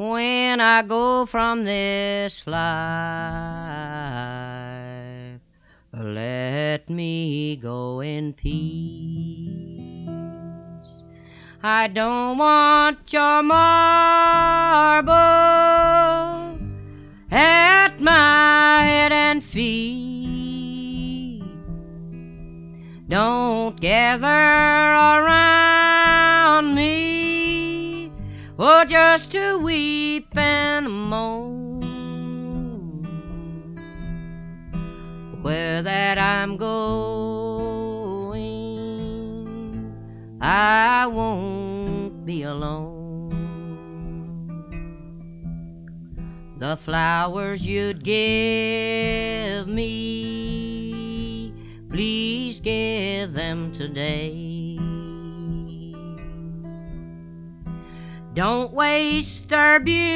when I go from this life. Let me go in peace. I don't want your marble at my head and feet. Don't gather around me, oh, just to weep and moan. Where that I'm going, I won't be alone. The flowers you'd give me, please give them today. Don't waste their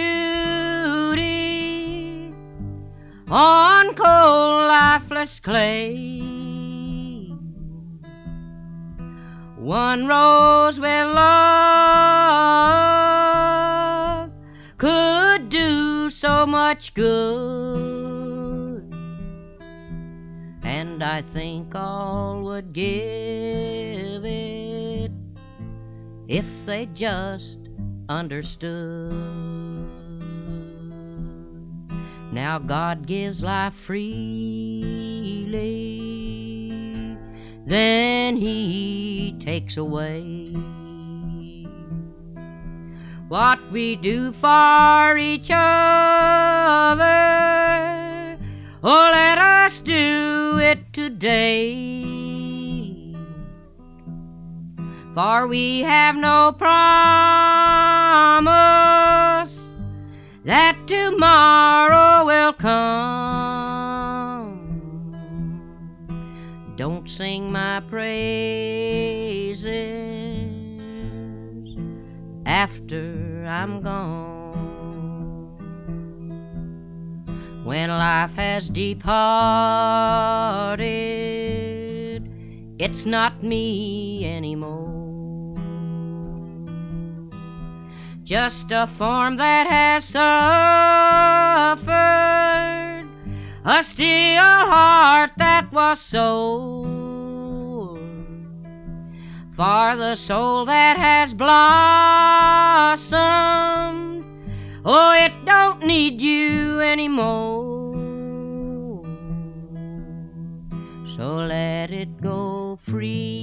beauty on cold, lifeless clay. One rose with love could do so much good, and I think all would give it if they just understood. Now God gives life freely, then He takes away. What we do for each other, oh, let us do it today. For we have no promise that tomorrow will come. Don't sing my praises after I'm gone. When life has departed, it's not me anymore. Just a form that has suffered, a steel heart that was sore. For the soul that has blossomed, oh, it don't need you anymore. So let it go free.